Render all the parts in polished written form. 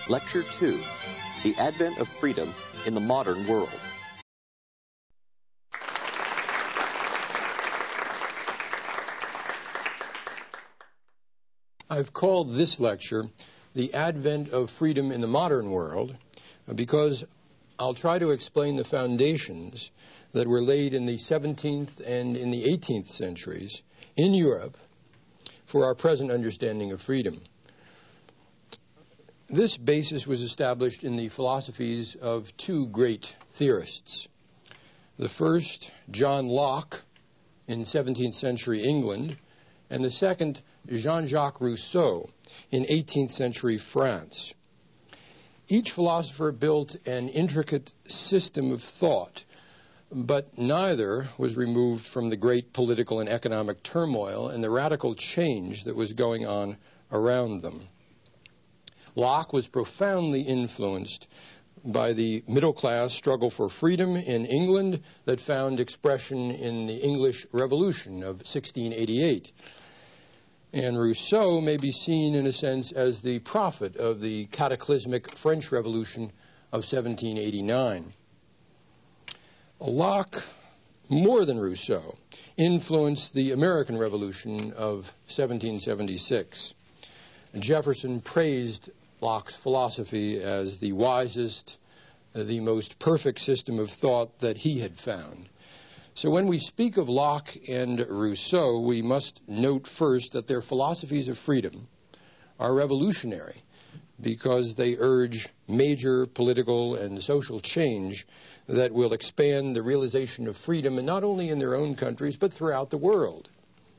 Lecture 2, The Advent of Freedom in the Modern World. I've called this lecture The Advent of Freedom in the Modern World because I'll try to explain the foundations that were laid in the 17th and in the 18th centuries in Europe for our present understanding of freedom. This basis was established in the philosophies of two great theorists. The first, John Locke, in 17th century England, and the second, Jean-Jacques Rousseau, in 18th century France. Each philosopher built an intricate system of thought, but neither was removed from the great political and economic turmoil and the radical change that was going on around them. Locke was profoundly influenced by the middle-class struggle for freedom in England that found expression in the English Revolution of 1688. And Rousseau may be seen, in a sense, as the prophet of the cataclysmic French Revolution of 1789. Locke, more than Rousseau, influenced the American Revolution of 1776. Jefferson praised Locke's philosophy as the wisest, the most perfect system of thought that he had found. So when we speak of Locke and Rousseau, we must note first that their philosophies of freedom are revolutionary because they urge major political and social change that will expand the realization of freedom, and not only in their own countries, but throughout the world.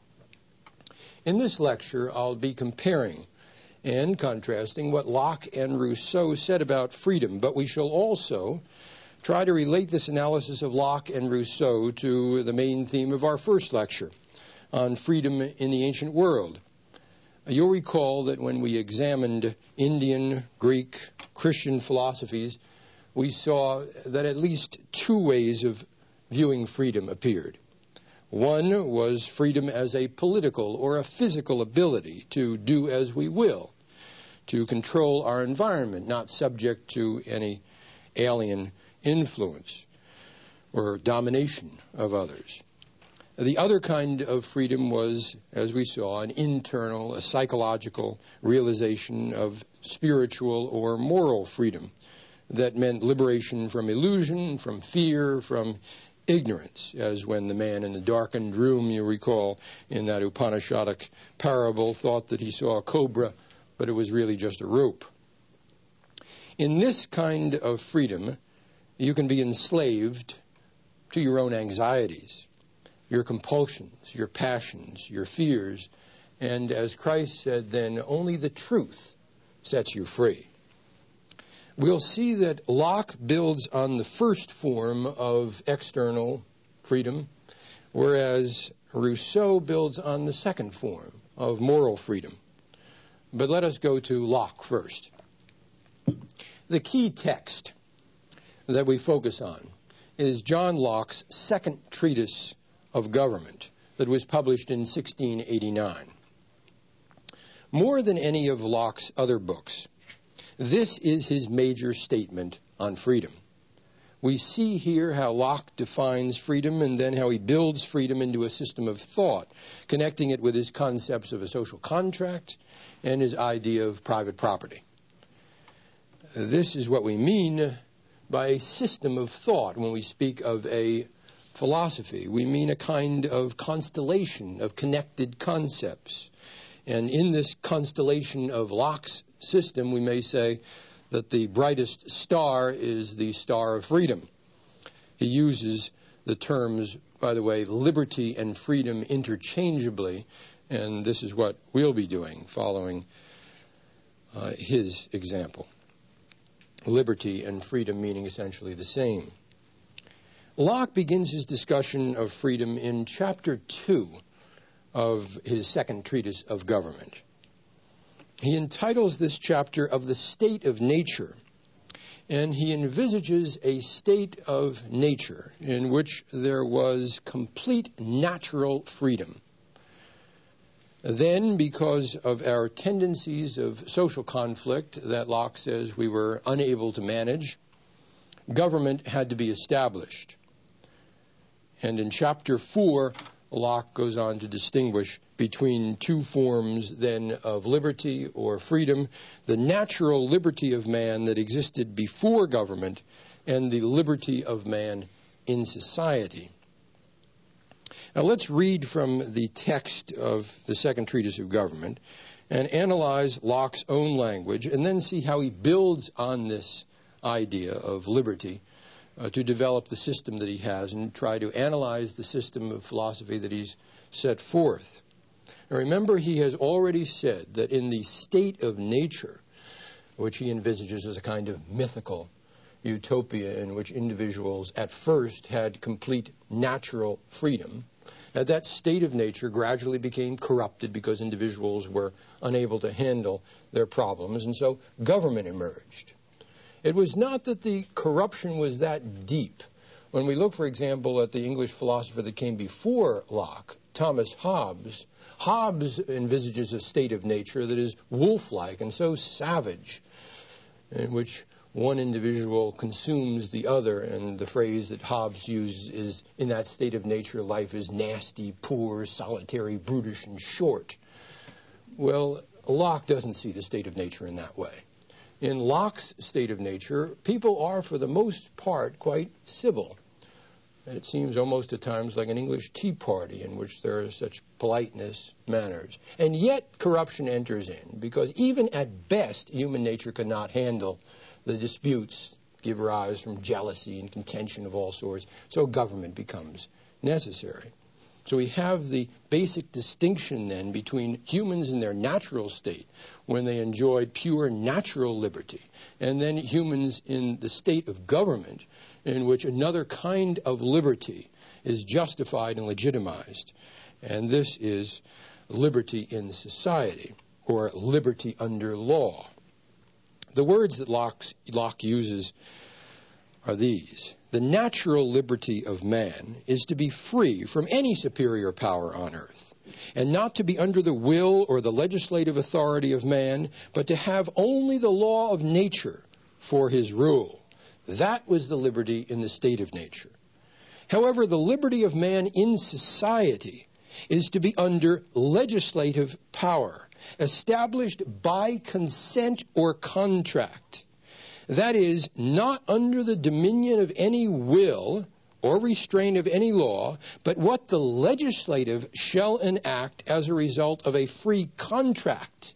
In this lecture, I'll be comparing and contrasting what Locke and Rousseau said about freedom, but we shall also try to relate this analysis of Locke and Rousseau to the main theme of our first lecture on freedom in the ancient world. You'll recall that when we examined Indian, Greek, Christian philosophies, we saw that at least two ways of viewing freedom appeared. One was freedom as a political or a physical ability to do as we will, to control our environment, not subject to any alien influence or domination of others. The other kind of freedom was, as we saw, an internal, a psychological realization of spiritual or moral freedom that meant liberation from illusion, from fear, from ignorance, as when the man in the darkened room, you recall, in that Upanishadic parable, thought that he saw a cobra, but it was really just a rope. In this kind of freedom, you can be enslaved to your own anxieties, your compulsions, your passions, your fears, and as Christ said, then only the truth sets you free. We'll see that Locke builds on the first form of external freedom, whereas Rousseau builds on the second form of moral freedom. But let us go to Locke first. The key text that we focus on is John Locke's second treatise of government that was published in 1689. More than any of Locke's other books, this is his major statement on freedom. We see here how Locke defines freedom and then how he builds freedom into a system of thought, connecting it with his concepts of a social contract and his idea of private property. This is what we mean by a system of thought when we speak of a philosophy. We mean a kind of constellation of connected concepts. And in this constellation of Locke's system, we may say that the brightest star is the star of freedom. He uses the terms, by the way, liberty and freedom interchangeably, and this is what we'll be doing following his example. Liberty and freedom meaning essentially the same. Locke begins his discussion of freedom in chapter 2 of his second treatise of government. He entitles this chapter "Of the State of Nature," and he envisages a state of nature in which there was complete natural freedom. Then, because of our tendencies of social conflict that Locke says we were unable to manage, government had to be established. And in Chapter 4, Locke goes on to distinguish between two forms then of liberty or freedom, the natural liberty of man that existed before government and the liberty of man in society. Now let's read from the text of the Second Treatise of Government and analyze Locke's own language and then see how he builds on this idea of liberty to develop the system that he has and try to analyze the system of philosophy that he's set forth. Now remember, he has already said that in the state of nature, which he envisages as a kind of mythical utopia in which individuals at first had complete natural freedom, that state of nature gradually became corrupted because individuals were unable to handle their problems, and so government emerged. It was not that the corruption was that deep. When we look, for example, at the English philosopher that came before Locke, Thomas Hobbes, Hobbes envisages a state of nature that is wolf-like and so savage, in which one individual consumes the other, and the phrase that Hobbes uses is, in that state of nature, life is nasty, poor, solitary, brutish, and short. Well, Locke doesn't see the state of nature in that way. In Locke's state of nature, people are, for the most part, quite civil. It seems almost at times like an English tea party in which there is such politeness, manners. And yet corruption enters in, because even at best, human nature cannot handle the disputes give rise from jealousy and contention of all sorts, so government becomes necessary. So we have the basic distinction then between humans in their natural state, when they enjoyed pure natural liberty, and then humans in the state of government, in which another kind of liberty is justified and legitimized. And this is liberty in society, or liberty under law. The words that Locke uses are these. The natural liberty of man is to be free from any superior power on earth, and not to be under the will or the legislative authority of man, but to have only the law of nature for his rule. That was the liberty in the state of nature. However, the liberty of man in society is to be under legislative power, established by consent or contract. That is, not under the dominion of any will or restraint of any law, but what the legislative shall enact as a result of a free contract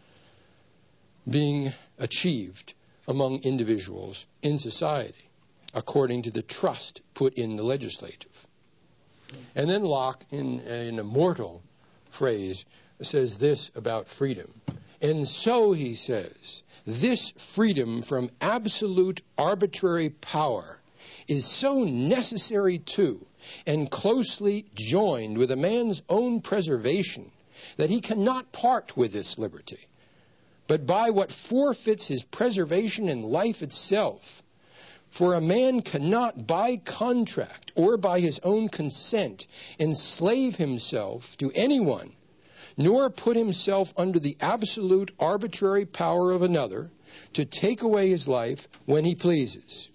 being achieved among individuals in society, according to the trust put in the legislative. And then Locke, in an immortal phrase, says this about freedom. And so, he says, this freedom from absolute arbitrary power is so necessary to and closely joined with a man's own preservation that he cannot part with this liberty, but by what forfeits his preservation in life itself. For a man cannot by contract or by his own consent enslave himself to anyone, nor put himself under the absolute arbitrary power of another to take away his life when he pleases.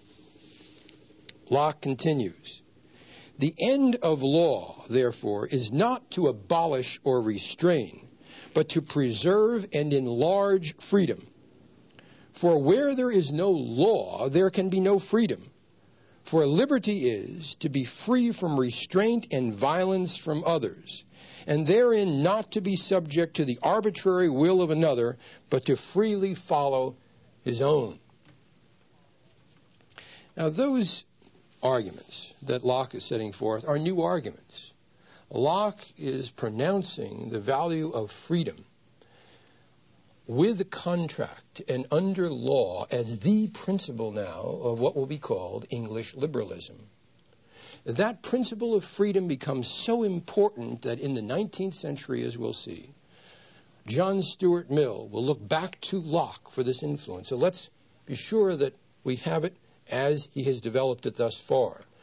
Locke continues, the end of law, therefore, is not to abolish or restrain, but to preserve and enlarge freedom. For where there is no law, there can be no freedom. For liberty is to be free from restraint and violence from others, and therein not to be subject to the arbitrary will of another, but to freely follow his own. Now, those arguments that Locke is setting forth are new arguments. Locke is pronouncing the value of freedom with contract and under law as the principle now of what will be called English liberalism. That principle of freedom becomes so important that in the 19th century, as we'll see, John Stuart Mill will look back to Locke for this influence. So let's be sure that we have it as he has developed it thus far.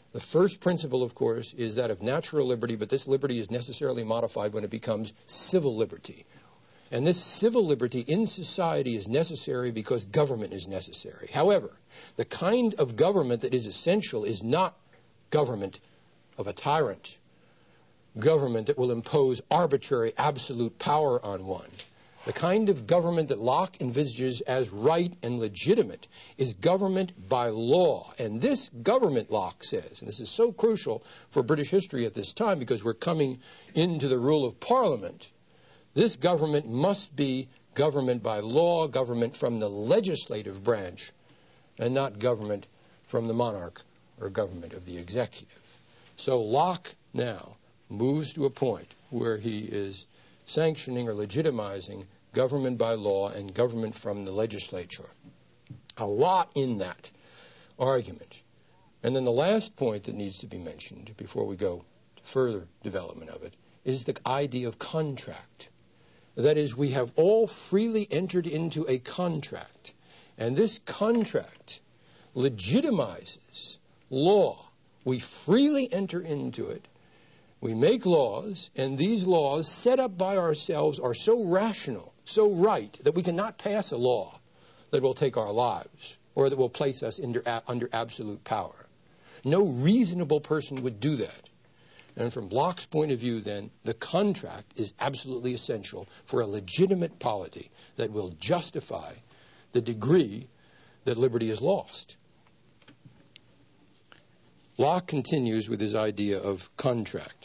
The first principle, of course, is that of natural liberty, but this liberty is necessarily modified when it becomes civil liberty. And this civil liberty in society is necessary because government is necessary. However, the kind of government that is essential is not government of a tyrant, government that will impose arbitrary absolute power on one. The kind of government that Locke envisages as right and legitimate is government by law. And this government, Locke says, and this is so crucial for British history at this time because we're coming into the rule of Parliament, this government must be government by law, government from the legislative branch, and not government from the monarch or government of the executive. So Locke now moves to a point where he is sanctioning or legitimizing government by law and government from the legislature. A lot in that argument. And then the last point that needs to be mentioned before we go to further development of it is the idea of contract. That is, we have all freely entered into a contract, and this contract legitimizes law. We freely enter into it. We make laws, and these laws set up by ourselves are so rational, so right, that we cannot pass a law that will take our lives or that will place us under absolute power. No reasonable person would do that. And from Locke's point of view, then, the contract is absolutely essential for a legitimate polity that will justify the degree that liberty is lost. Locke continues with his idea of contract.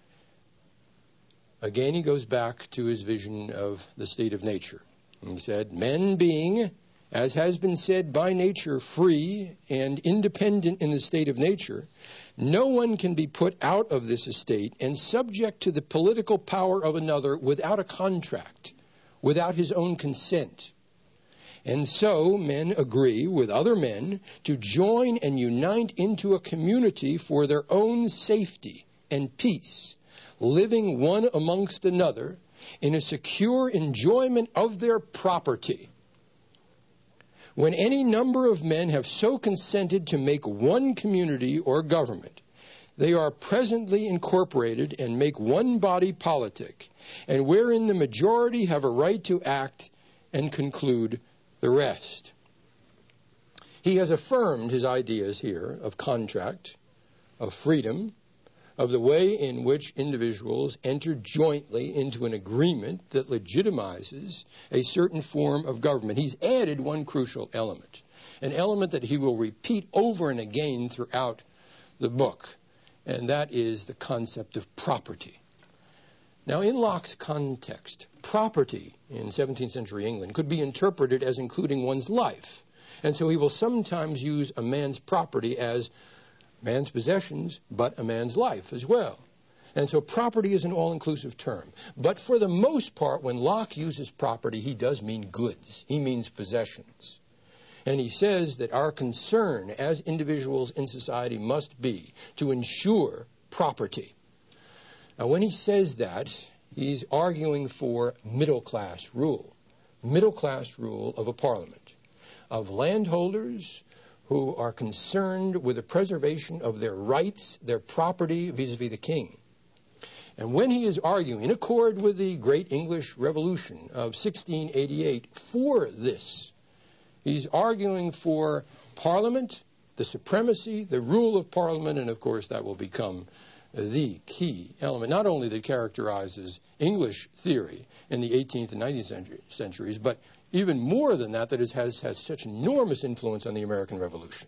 Again, he goes back to his vision of the state of nature. He said, men being, as has been said, by nature free and independent in the state of nature, no one can be put out of this estate and subject to the political power of another without a contract, without his own consent. And so men agree with other men to join and unite into a community for their own safety and peace, living one amongst another in a secure enjoyment of their property. When any number of men have so consented to make one community or government, they are presently incorporated and make one body politic, and wherein the majority have a right to act and conclude the rest. He has affirmed his ideas here of contract, of freedom, of the way in which individuals enter jointly into an agreement that legitimizes a certain form of government. He's added one crucial element, an element that he will repeat over and again throughout the book, and that is the concept of property. Now, in Locke's context, property in 17th century England could be interpreted as including one's life. And so he will sometimes use a man's property as man's possessions, but a man's life as well. And so property is an all-inclusive term. But for the most part, when Locke uses property, he does mean goods. He means possessions. And he says that our concern as individuals in society must be to ensure property. Now, when he says that, he's arguing for middle-class rule of a parliament, of landholders who are concerned with the preservation of their rights, their property vis-a-vis the king. And when he is arguing, in accord with the great English Revolution of 1688, for this, he's arguing for Parliament, the supremacy, the rule of Parliament, and of course that will become the key element, not only that characterizes English theory in the 18th and 19th centuries, but even more than that, that has had such enormous influence on the American Revolution.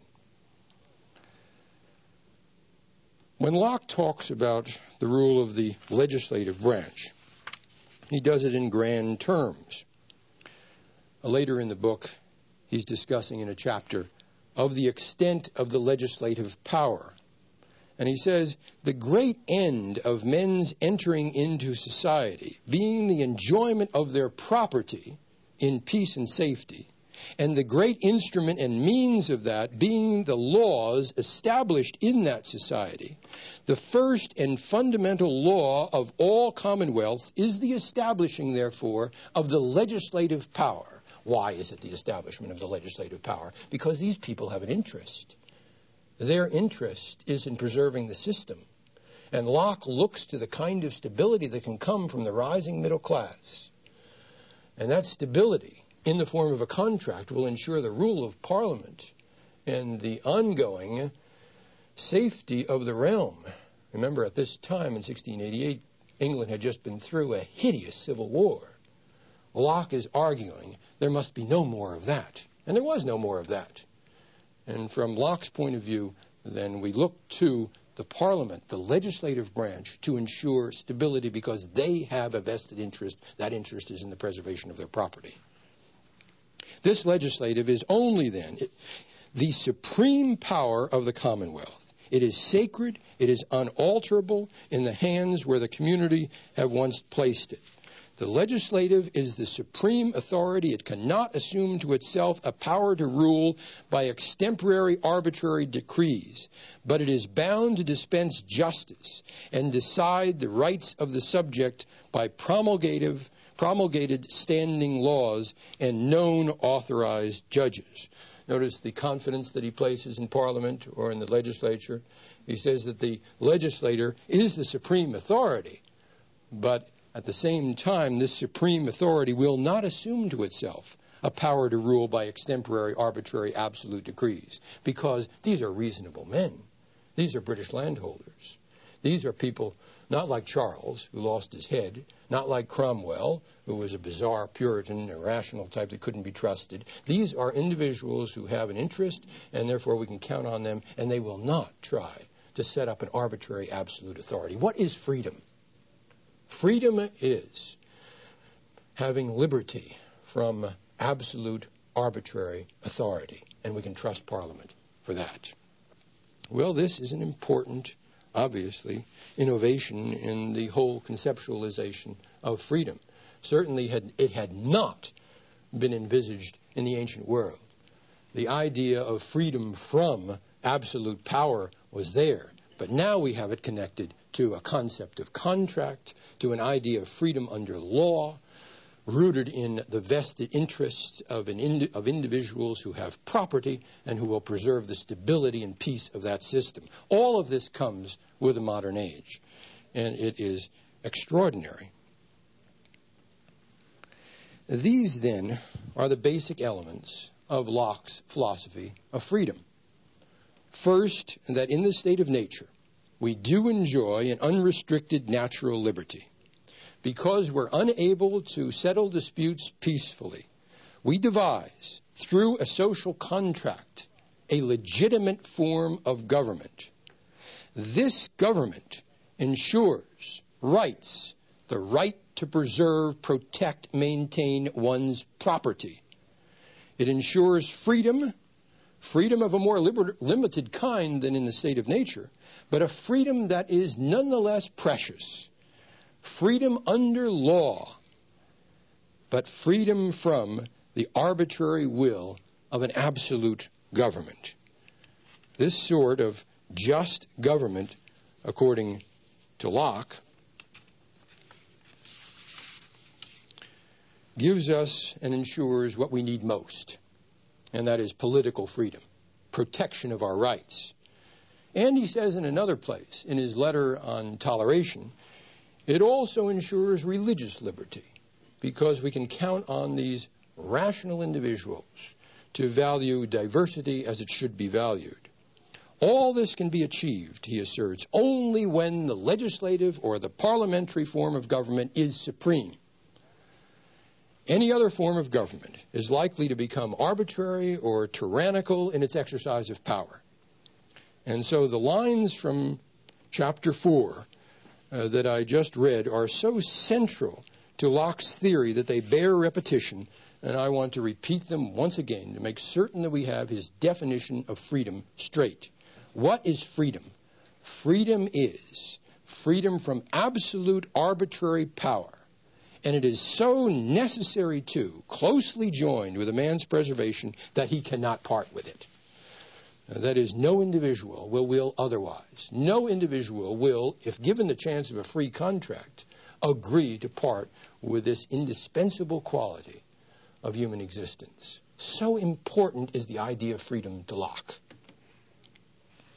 When Locke talks about the rule of the legislative branch, he does it in grand terms. Later in the book, he's discussing in a chapter of the extent of the legislative power. And he says, the great end of men's entering into society being the enjoyment of their property in peace and safety, and the great instrument and means of that being the laws established in that society, the first and fundamental law of all commonwealths is the establishing, therefore, of the legislative power. Why is it the establishment of the legislative power? Because these people have an interest. Their interest is in preserving the system. And Locke looks to the kind of stability that can come from the rising middle class. And that stability, in the form of a contract, will ensure the rule of Parliament and the ongoing safety of the realm. Remember, at this time in 1688, England had just been through a hideous civil war. Locke is arguing there must be no more of that. And there was no more of that. And from Locke's point of view, then we look to the Parliament, the legislative branch, to ensure stability because they have a vested interest. That interest is in the preservation of their property. This legislative is only then the supreme power of the Commonwealth. It is sacred, it is unalterable in the hands where the community have once placed it. The legislative is the supreme authority. It cannot assume to itself a power to rule by extemporary arbitrary decrees, but it is bound to dispense justice and decide the rights of the subject by promulgated standing laws and known authorized judges. Notice the confidence that he places in Parliament or in the legislature. He says that the legislator is the supreme authority, but at the same time, this supreme authority will not assume to itself a power to rule by extemporary, arbitrary, absolute decrees, because these are reasonable men. These are British landholders. These are people not like Charles, who lost his head, not like Cromwell, who was a bizarre Puritan, irrational type that couldn't be trusted. These are individuals who have an interest, and therefore we can count on them, and they will not try to set up an arbitrary, absolute authority. What is freedom? Freedom is having liberty from absolute arbitrary authority, and we can trust Parliament for that. Well, this is an important, obviously, innovation in the whole conceptualization of freedom. Certainly it had not been envisaged in the ancient world. The idea of freedom from absolute power was there, but now we have it connected to a concept of contract, to an idea of freedom under law, rooted in the vested interests of individuals who have property and who will preserve the stability and peace of that system. All of this comes with the modern age, and it is extraordinary. These, then, are the basic elements of Locke's philosophy of freedom. First, that in the state of nature, we do enjoy an unrestricted natural liberty. Because we're unable to settle disputes peacefully, we devise, through a social contract, a legitimate form of government. This government ensures rights, the right to preserve, protect, maintain one's property. It ensures freedom of a more limited kind than in the state of nature, but a freedom that is nonetheless precious. Freedom under law, but freedom from the arbitrary will of an absolute government. This sort of just government, according to Locke, gives us and ensures what we need most, and that is political freedom, protection of our rights. And he says in another place, in his letter on toleration, it also ensures religious liberty, because we can count on these rational individuals to value diversity as it should be valued. All this can be achieved, he asserts, only when the legislative or the parliamentary form of government is supreme. Any other form of government is likely to become arbitrary or tyrannical in its exercise of power. And so the lines from chapter 4 that I just read are so central to Locke's theory that they bear repetition, and I want to repeat them once again to make certain that we have his definition of freedom straight. What is freedom? Freedom is freedom from absolute arbitrary power, and it is so necessary too, closely joined with a man's preservation, that he cannot part with it. That is, no individual will otherwise. No individual will, if given the chance of a free contract, agree to part with this indispensable quality of human existence. So important is the idea of freedom to Locke.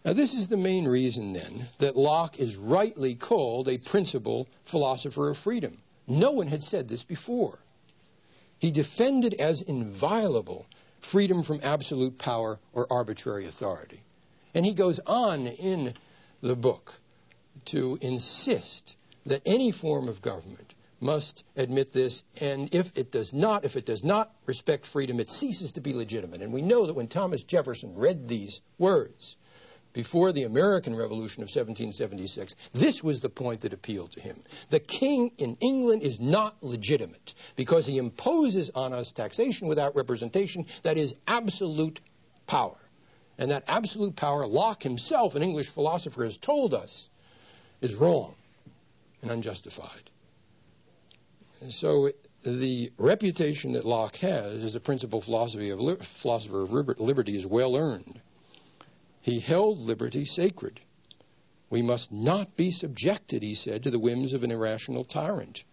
Now, this is the main reason, then, that Locke is rightly called a principal philosopher of freedom. No one had said this before. He defended as inviolable freedom from absolute power or arbitrary authority. And he goes on in the book to insist that any form of government must admit this, and if it does not respect freedom, it ceases to be legitimate. And we know that when Thomas Jefferson read these words before the American Revolution of 1776, this was the point that appealed to him. The king in England is not legitimate because he imposes on us taxation without representation that is absolute power. And that absolute power, Locke himself, an English philosopher, has told us, is wrong and unjustified. And so the reputation that Locke has as a principal philosopher of liberty is well earned. He held liberty sacred. We must not be subjected, he said, to the whims of an irrational tyrant.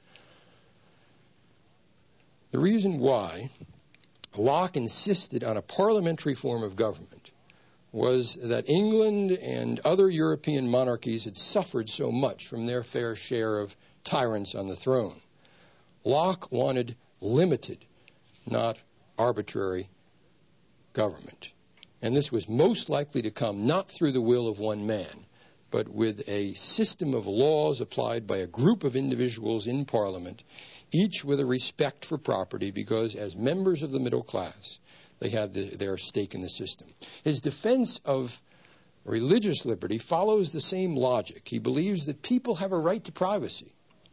The reason why Locke insisted on a parliamentary form of government was that England and other European monarchies had suffered so much from their fair share of tyrants on the throne. Locke wanted limited, not arbitrary government. And this was most likely to come not through the will of one man, but with a system of laws applied by a group of individuals in Parliament, each with a respect for property, because as members of the middle class, they had their stake in the system. His defense of religious liberty follows the same logic. He believes that people have a right to privacy.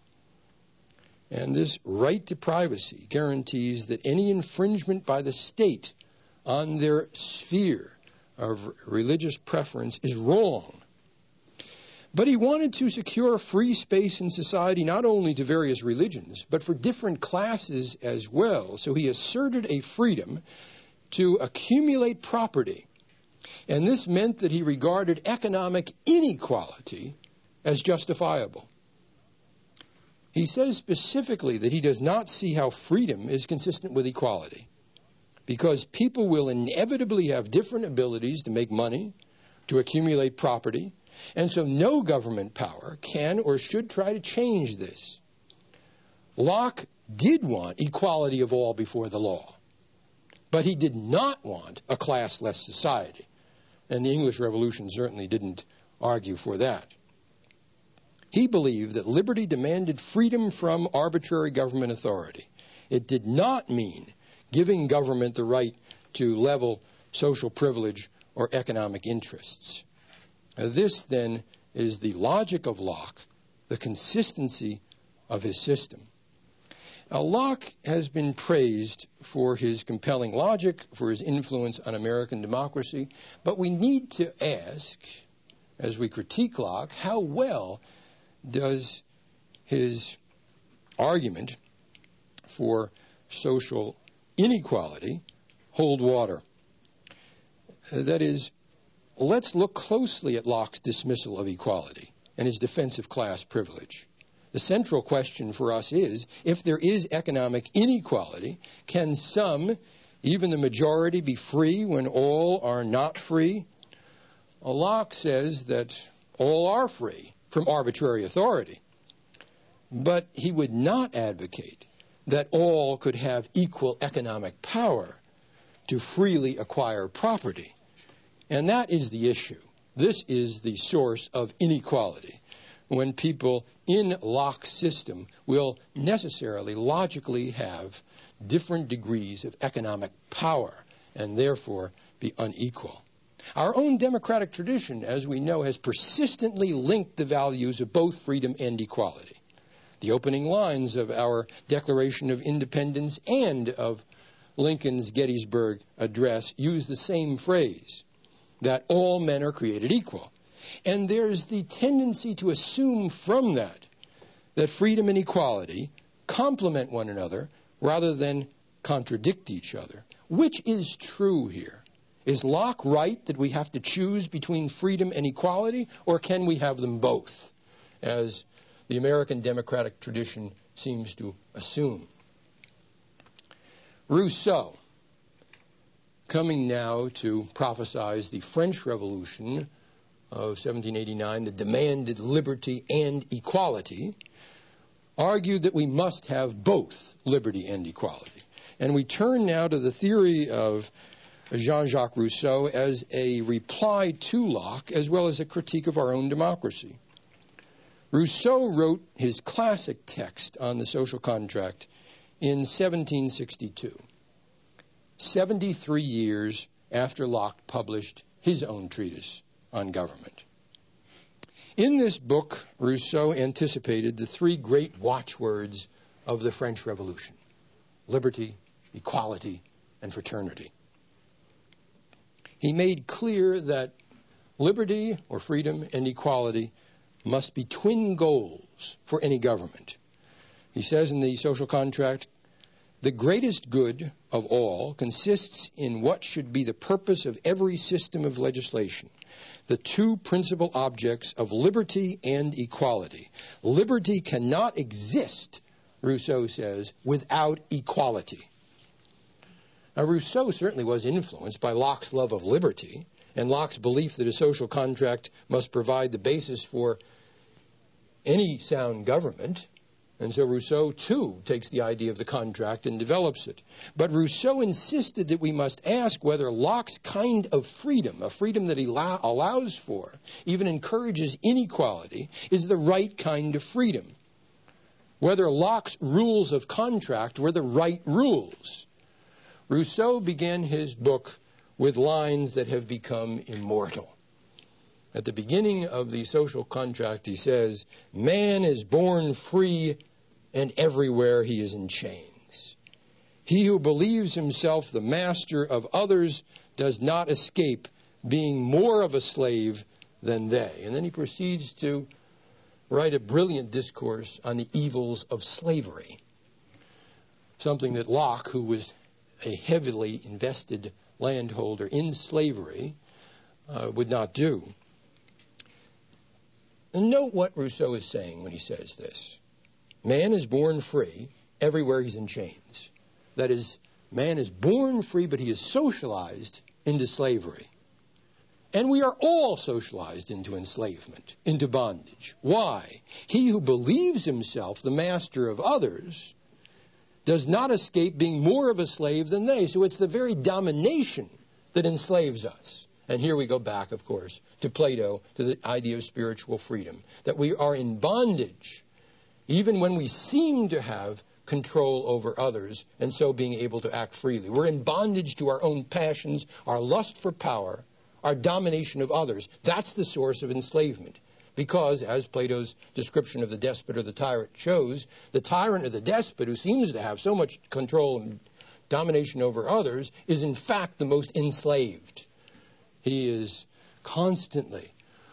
And this right to privacy guarantees that any infringement by the state on their sphere of religious preference is wrong. But he wanted to secure free space in society not only to various religions, but for different classes as well. So he asserted a freedom to accumulate property. And this meant that he regarded economic inequality as justifiable. He says specifically that he does not see how freedom is consistent with equality, because people will inevitably have different abilities to make money, to accumulate property, and so no government power can or should try to change this. Locke did want equality of all before the law, but he did not want a classless society, and the English Revolution certainly didn't argue for that. He believed that liberty demanded freedom from arbitrary government authority. It did not mean giving government the right to level social privilege or economic interests. This, then, is the logic of Locke, the consistency of his system. Now, Locke has been praised for his compelling logic, for his influence on American democracy, but we need to ask, as we critique Locke, how well does his argument for social inequality hold water? That is, let's look closely at Locke's dismissal of equality and his defense of class privilege. The central question for us is, if there is economic inequality, can some, even the majority, be free when all are not free? Locke says that all are free from arbitrary authority, but he would not advocate that all could have equal economic power to freely acquire property. And that is the issue. This is the source of inequality, when people in Locke's system will necessarily, logically have different degrees of economic power and therefore be unequal. Our own democratic tradition, as we know, has persistently linked the values of both freedom and equality. The opening lines of our Declaration of Independence and of Lincoln's Gettysburg Address use the same phrase, that all men are created equal. And there's the tendency to assume from that freedom and equality complement one another rather than contradict each other. Which is true here? Is Locke right that we have to choose between freedom and equality, or can we have them both, as the American democratic tradition seems to assume? Rousseau, coming now to prophesize the French Revolution of 1789 that demanded liberty and equality, argued that we must have both liberty and equality. And we turn now to the theory of Jean-Jacques Rousseau as a reply to Locke, as well as a critique of our own democracy. Rousseau wrote his classic text on the social contract in 1762, 73 years after Locke published his own treatise on government. In this book, Rousseau anticipated the three great watchwords of the French Revolution: liberty, equality, and fraternity. He made clear that liberty, or freedom, and equality must be twin goals for any government. He says in the social contract, "The greatest good of all consists in what should be the purpose of every system of legislation, the two principal objects of liberty and equality. Liberty cannot exist," Rousseau says, "without equality." Now, Rousseau certainly was influenced by Locke's love of liberty and Locke's belief that a social contract must provide the basis for any sound government. And so Rousseau, too, takes the idea of the contract and develops it. But Rousseau insisted that we must ask whether Locke's kind of freedom, a freedom that he allows for, even encourages inequality, is the right kind of freedom. Whether Locke's rules of contract were the right rules. Rousseau began his book with lines that have become immortal. At the beginning of the social contract, he says, "Man is born free, and everywhere he is in chains. He who believes himself the master of others does not escape being more of a slave than they." And then he proceeds to write a brilliant discourse on the evils of slavery, something that Locke, who was a heavily invested landholder in slavery, would not do. And note what Rousseau is saying when he says this. Man is born free, everywhere he's in chains. That is, man is born free, but he is socialized into slavery. And we are all socialized into enslavement, into bondage. Why? He who believes himself the master of others does not escape being more of a slave than they. So it's the very domination that enslaves us. And here we go back, of course, to Plato, to the idea of spiritual freedom, that we are in bondage, even when we seem to have control over others, and so being able to act freely. We're in bondage to our own passions, our lust for power, our domination of others. That's the source of enslavement. Because, as Plato's description of the despot or the tyrant shows, the tyrant or the despot, who seems to have so much control and domination over others, is in fact the most enslaved. He is constantly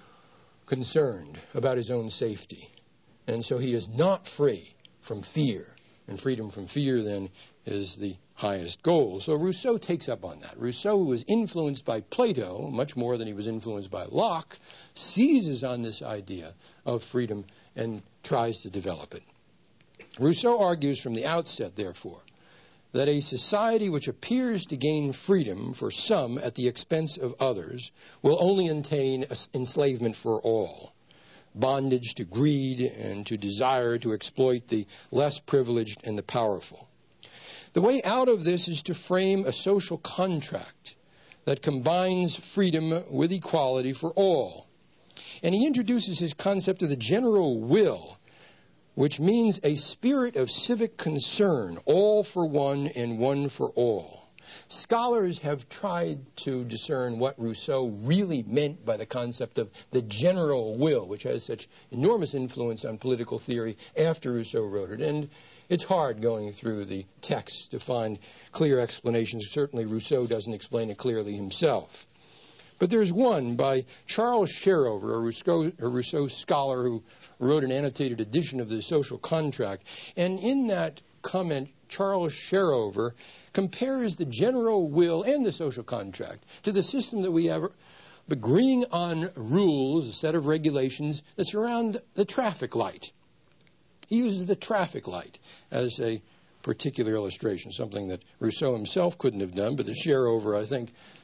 concerned about his own safety. And so he is not free from fear. And freedom from fear, then, is the highest goal. So Rousseau takes up on that. Rousseau, who was influenced by Plato, much more than he was influenced by Locke, seizes on this idea of freedom and tries to develop it. Rousseau argues from the outset, therefore, that a society which appears to gain freedom for some at the expense of others will only attain enslavement for all, bondage to greed and to desire to exploit the less privileged and the powerful. The way out of this is to frame a social contract that combines freedom with equality for all. And he introduces his concept of the general will, which means a spirit of civic concern, all for one and one for all. Scholars have tried to discern what Rousseau really meant by the concept of the general will, which has such enormous influence on political theory after Rousseau wrote it. And it's hard going through the text to find clear explanations. Certainly Rousseau doesn't explain it clearly himself. But there's one by Charles Sherover, a Rousseau scholar who wrote an annotated edition of the Social Contract. And in that comment, Charles Sherover compares the general will and the social contract to the system that we have agreeing on rules, a set of regulations that surround the traffic light. He uses the traffic light as a particular illustration, something that Rousseau himself couldn't have done, but that Sherover, I think,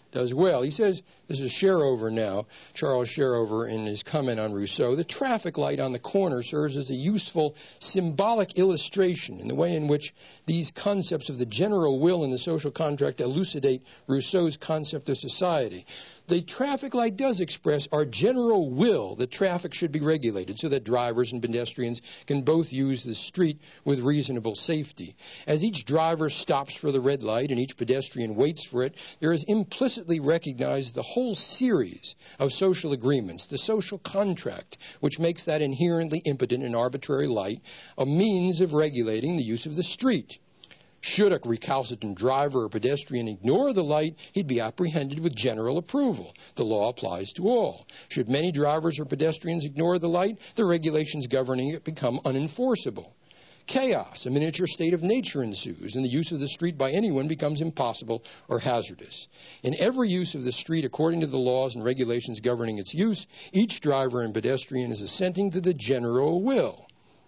does well. He says, this is Sherover now, Charles Sherover in his comment on Rousseau, the traffic light on the corner serves as a useful symbolic illustration in the way in which these concepts of the general will in the social contract elucidate Rousseau's concept of society. The traffic light does express our general will that traffic should be regulated so that drivers and pedestrians can both use the street with reasonable safety. As each driver stops for the red light and each pedestrian waits for it, there is implicitly recognized the whole series of social agreements, the social contract, which makes that inherently impotent and arbitrary light a means of regulating the use of the street. Should a recalcitrant driver or pedestrian ignore the light, he'd be apprehended with general approval. The law applies to all. Should many drivers or pedestrians ignore the light, the regulations governing it become unenforceable. Chaos, a miniature state of nature, ensues, and the use of the street by anyone becomes impossible or hazardous. In every use of the street, according to the laws and regulations governing its use, each driver and pedestrian is assenting to the general will.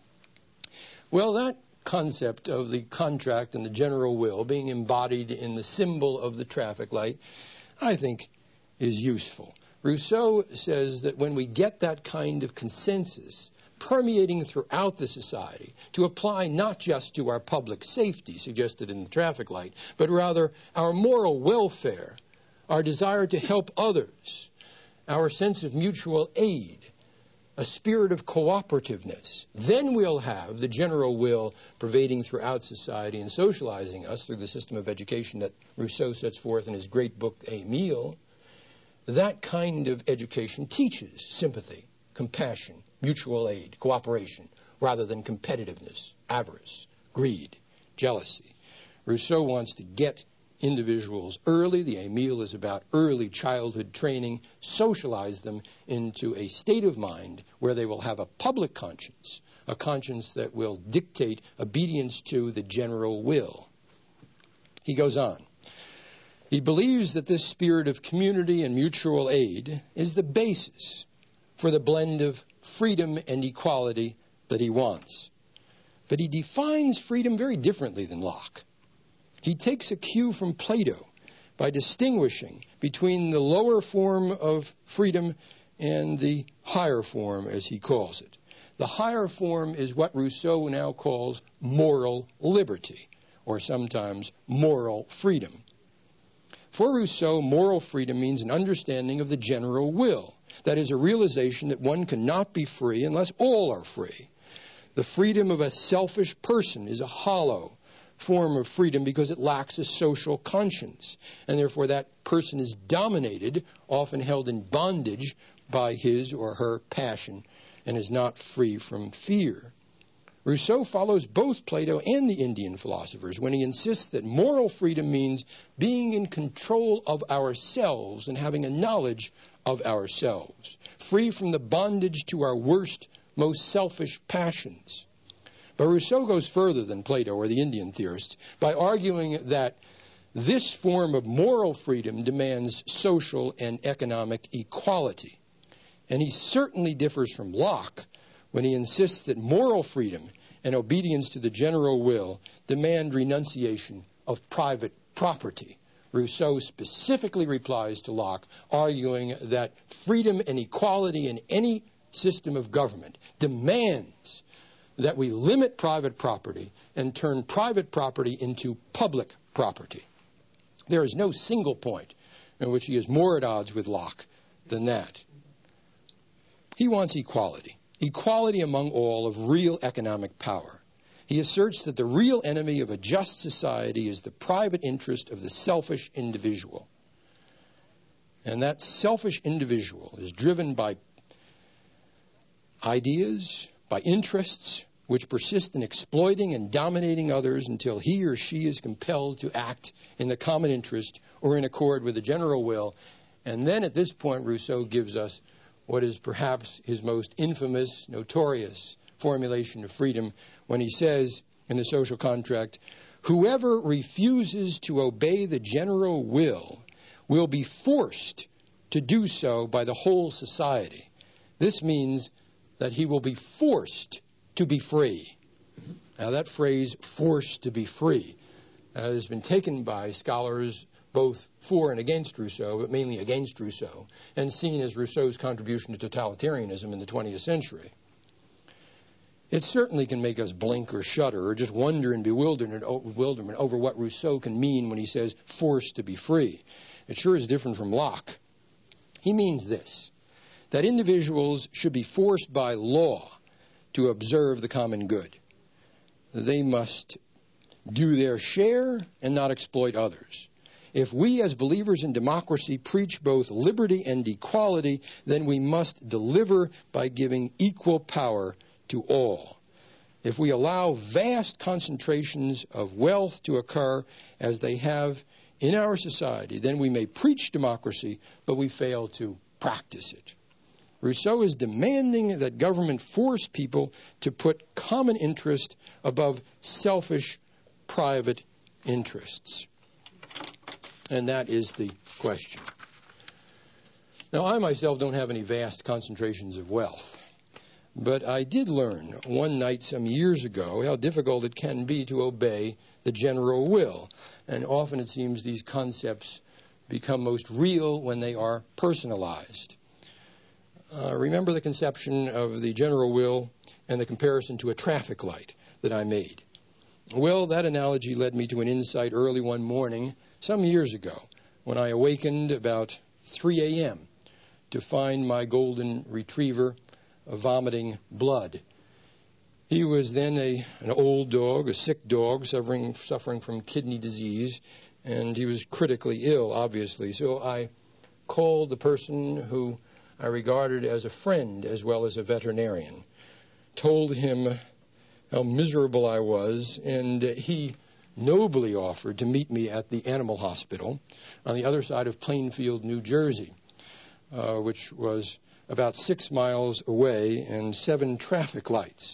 Well, that concept of the contract and the general will being embodied in the symbol of the traffic light, I think, is useful. Rousseau says that when we get that kind of consensus permeating throughout the society to apply not just to our public safety, suggested in the traffic light, but rather our moral welfare, our desire to help others, our sense of mutual aid, a spirit of cooperativeness, then we'll have the general will pervading throughout society and socializing us through the system of education that Rousseau sets forth in his great book, Émile. That kind of education teaches sympathy, compassion, mutual aid, cooperation, rather than competitiveness, avarice, greed, jealousy. Rousseau wants to get individuals early. The Émile is about early childhood training, socialize them into a state of mind where they will have a public conscience, a conscience that will dictate obedience to the general will. He goes on. He believes that this spirit of community and mutual aid is the basis for the blend of freedom and equality that he wants. But he defines freedom very differently than Locke. He takes a cue from Plato by distinguishing between the lower form of freedom and the higher form, as he calls it. The higher form is what Rousseau now calls moral liberty, or sometimes moral freedom. For Rousseau, moral freedom means an understanding of the general will. That is, a realization that one cannot be free unless all are free. The freedom of a selfish person is a hollow form of freedom because it lacks a social conscience, and therefore that person is dominated, often held in bondage by his or her passion, and is not free from fear. Rousseau follows both Plato and the Indian philosophers when he insists that moral freedom means being in control of ourselves and having a knowledge of ourselves, free from the bondage to our worst, most selfish passions. But Rousseau goes further than Plato or the Indian theorists by arguing that this form of moral freedom demands social and economic equality. And he certainly differs from Locke when he insists that moral freedom and obedience to the general will demand renunciation of private property. Rousseau specifically replies to Locke, arguing that freedom and equality in any system of government demands that we limit private property and turn private property into public property. There is no single point in which he is more at odds with Locke than that. He wants equality, equality among all of real economic power. He asserts that the real enemy of a just society is the private interest of the selfish individual. And that selfish individual is driven by ideas, by interests, which persist in exploiting and dominating others until he or she is compelled to act in the common interest or in accord with the general will. And then at this point, Rousseau gives us what is perhaps his most infamous, notorious formulation of freedom when he says in the social contract, whoever refuses to obey the general will be forced to do so by the whole society. This means that he will be forced to be free. Now that phrase, forced to be free, has been taken by scholars both for and against Rousseau, but mainly against Rousseau, and seen as Rousseau's contribution to totalitarianism in the 20th century. It certainly can make us blink or shudder or just wonder in bewilderment over what Rousseau can mean when he says forced to be free. It sure is different from Locke. He means this, that individuals should be forced by law to observe the common good. They must do their share and not exploit others. If we as believers in democracy preach both liberty and equality, then we must deliver by giving equal power to all. If we allow vast concentrations of wealth to occur as they have in our society, then we may preach democracy, but we fail to practice it. Rousseau is demanding that government force people to put common interest above selfish private interests. And that is the question. Now, I myself don't have any vast concentrations of wealth. But I did learn one night some years ago how difficult it can be to obey the general will. And often it seems these concepts become most real when they are personalized. Remember the conception of the general will and the comparison to a traffic light that I made. Well, that analogy led me to an insight early one morning some years ago when I awakened about 3 a.m. to find my golden retriever vomiting blood. He was then an old dog, a sick dog, suffering from kidney disease, and he was critically ill, obviously. So I called the person who I regarded as a friend as well as a veterinarian, told him how miserable I was, and he nobly offered to meet me at the animal hospital on the other side of Plainfield, New Jersey, which was about 6 miles away and 7 traffic lights.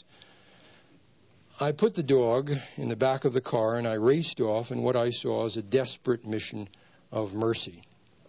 I put the dog in the back of the car and I raced off in what I saw as a desperate mission of mercy.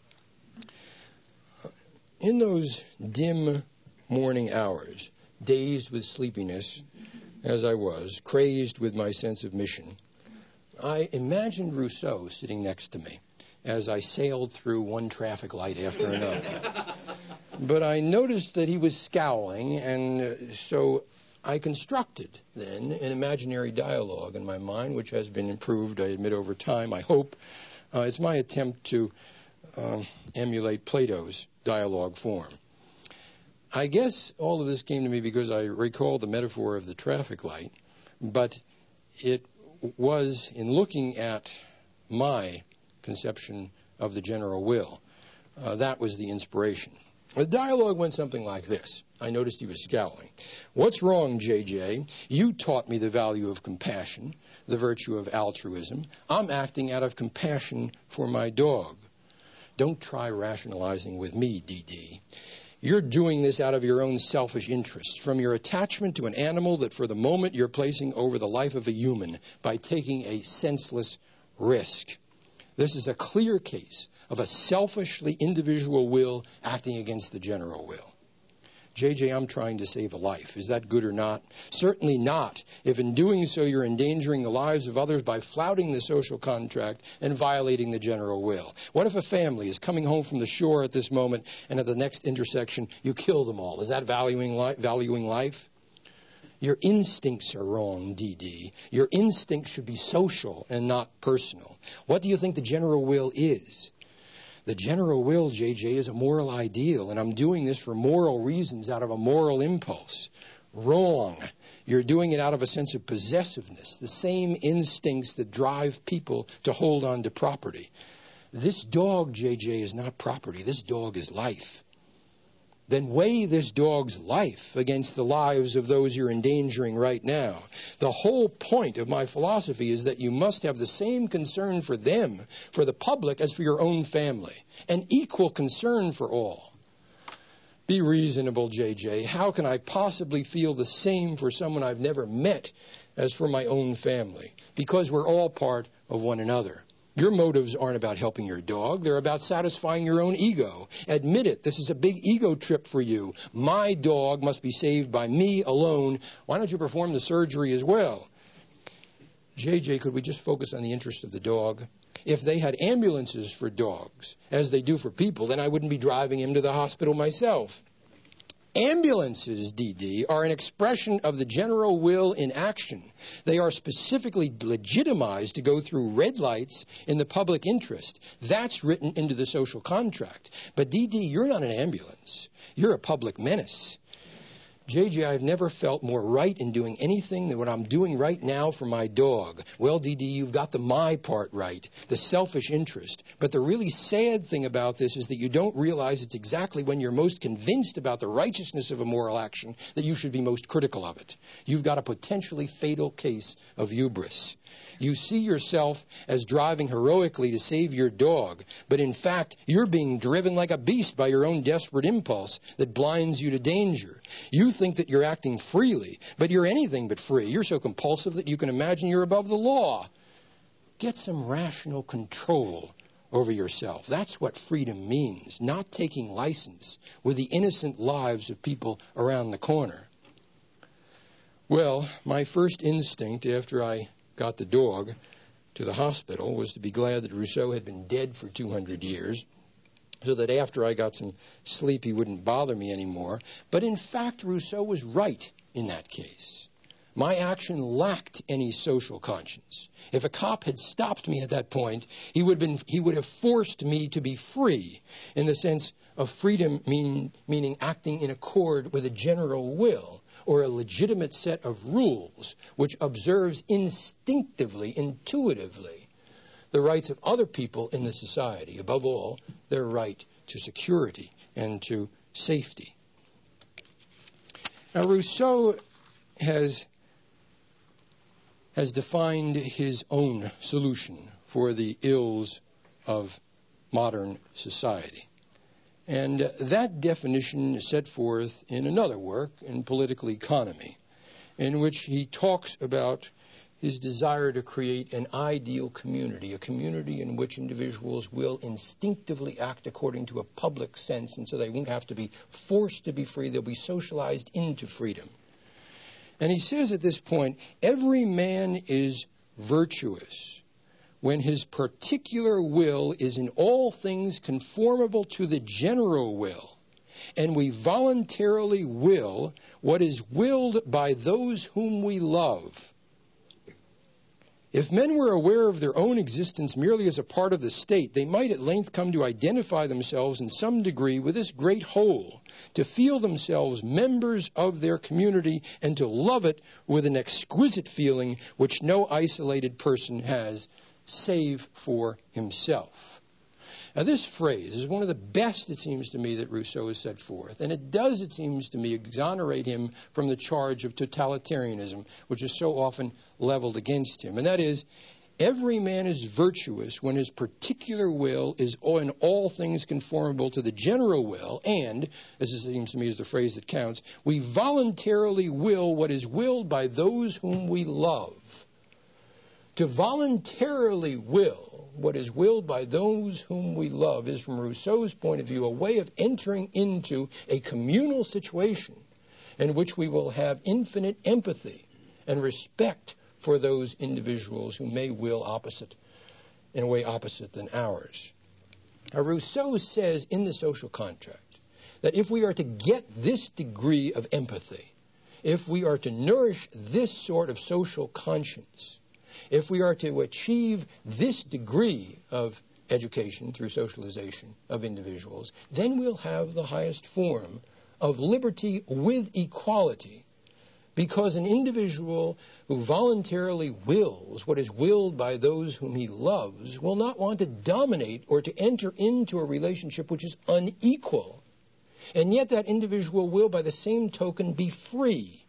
In those dim morning hours, dazed with sleepiness as I was, crazed with my sense of mission, I imagined Rousseau sitting next to me as I sailed through one traffic light after another. But I noticed that he was scowling, and so I constructed then an imaginary dialogue in my mind, which has been improved, I admit, over time, I hope. It's my attempt to emulate Plato's dialogue form. I guess all of this came to me because I recalled the metaphor of the traffic light, but it was in looking at my conception of the general will. That was the inspiration. The dialogue went something like this. I noticed he was scowling. What's wrong, J.J.? You taught me the value of compassion, the virtue of altruism. I'm acting out of compassion for my dog. Don't try rationalizing with me, D.D. You're doing this out of your own selfish interests, from your attachment to an animal that for the moment you're placing over the life of a human by taking a senseless risk. This is a clear case of a selfishly individual will acting against the general will. J.J., I'm trying to save a life. Is that good or not? Certainly not, if in doing so you're endangering the lives of others by flouting the social contract and violating the general will. What if a family is coming home from the shore at this moment and at the next intersection you kill them all? Is that valuing life? Your instincts are wrong, D.D. Your instincts should be social and not personal. What do you think the general will is? The general will, J.J., is a moral ideal, and I'm doing this for moral reasons out of a moral impulse. Wrong. You're doing it out of a sense of possessiveness, the same instincts that drive people to hold on to property. This dog, J.J., is not property. This dog is life. Then weigh this dog's life against the lives of those you're endangering right now. The whole point of my philosophy is that you must have the same concern for them, for the public, as for your own family. An equal concern for all. Be reasonable, J.J. How can I possibly feel the same for someone I've never met as for my own family? Because we're all part of one another. Your motives aren't about helping your dog. They're about satisfying your own ego. Admit it. This is a big ego trip for you. My dog must be saved by me alone. Why don't you perform the surgery as well? JJ, could we just focus on the interest of the dog? If they had ambulances for dogs, as they do for people, then I wouldn't be driving him to the hospital myself. Ambulances, D.D., are an expression of the general will in action. They are specifically legitimized to go through red lights in the public interest. That's written into the social contract. But, D.D., you're not an ambulance. You're a public menace. J.J., I've never felt more right in doing anything than what I'm doing right now for my dog. Well, D.D., you've got the my part right, the selfish interest. But the really sad thing about this is that you don't realize it's exactly when you're most convinced about the righteousness of a moral action that you should be most critical of it. You've got a potentially fatal case of hubris. You see yourself as driving heroically to save your dog, but in fact, you're being driven like a beast by your own desperate impulse that blinds you to danger. You think that you're acting freely, but you're anything but free. You're so compulsive that you can imagine you're above the law. Get some rational control over yourself. That's what freedom means, not taking license with the innocent lives of people around the corner. Well, my first instinct after I got the dog to the hospital was to be glad that Rousseau had been dead for 200 years, so that after I got some sleep he wouldn't bother me anymore. But in fact, Rousseau was right in that case. My action lacked any social conscience. If a cop had stopped me at that point, he would have forced me to be free, in the sense of freedom meaning acting in accord with a general will, or a legitimate set of rules which observes instinctively, intuitively, the rights of other people in the society, above all, their right to security and to safety. Now, Rousseau has defined his own solution for the ills of modern society. And that definition is set forth in another work, in Political Economy, in which he talks about his desire to create an ideal community, a community in which individuals will instinctively act according to a public sense, and so they won't have to be forced to be free. They'll be socialized into freedom. And he says at this point, every man is virtuous when his particular will is in all things conformable to the general will, and we voluntarily will what is willed by those whom we love. If men were aware of their own existence merely as a part of the state, they might at length come to identify themselves in some degree with this great whole, to feel themselves members of their community, and to love it with an exquisite feeling which no isolated person has, save for himself. Now, this phrase is one of the best, it seems to me, that Rousseau has set forth. And it does, it seems to me, exonerate him from the charge of totalitarianism, which is so often leveled against him. And that is, every man is virtuous when his particular will is in all things conformable to the general will, and, as it seems to me is the phrase that counts, we voluntarily will what is willed by those whom we love. To voluntarily will what is willed by those whom we love is, from Rousseau's point of view, a way of entering into a communal situation in which we will have infinite empathy and respect for those individuals who may will opposite, in a way opposite than ours. Now, Rousseau says in the social contract that if we are to get this degree of empathy, if we are to nourish this sort of social conscience, if we are to achieve this degree of education through socialization of individuals, then we'll have the highest form of liberty with equality, because an individual who voluntarily wills what is willed by those whom he loves will not want to dominate or to enter into a relationship which is unequal. And yet that individual will, by the same token, be free.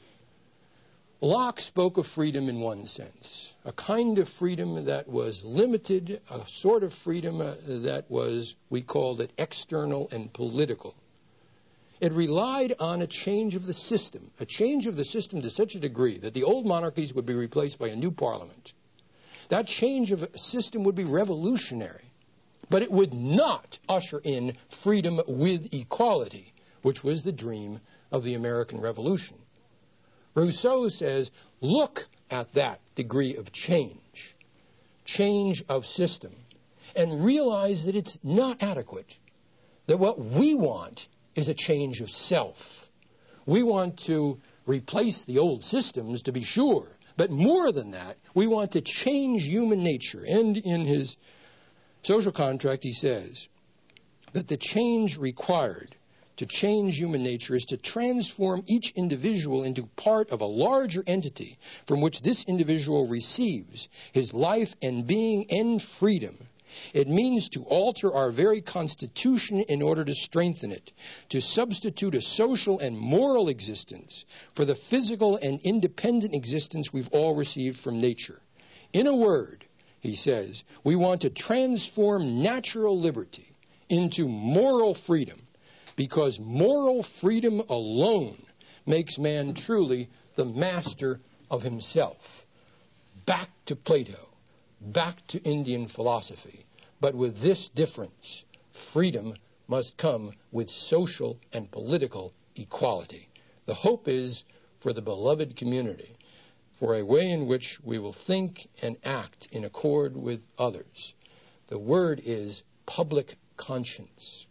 Locke spoke of freedom in one sense, a kind of freedom that was limited, a sort of freedom that was, we called it, external and political. It relied on a change of the system to such a degree that the old monarchies would be replaced by a new parliament. That change of system would be revolutionary, but it would not usher in freedom with equality, which was the dream of the American Revolution. Rousseau says, look at that degree of change. change of system and realize that it's not adequate, that what we want is a change of self. We want to replace the old systems, to be sure, but more than that, we want to change human nature. And in his social contract, he says that the change required to change human nature is to transform each individual into part of a larger entity from which this individual receives his life and being and freedom. It means to alter our very constitution in order to strengthen it, to substitute a social and moral existence for the physical and independent existence we've all received from nature. In a word, he says, we want to transform natural liberty into moral freedom, because moral freedom alone makes man truly the master of himself. Back to Plato, back to Indian philosophy. But with this difference, freedom must come with social and political equality. The hope is for the beloved community, for a way in which we will think and act in accord with others. The word is public conscience.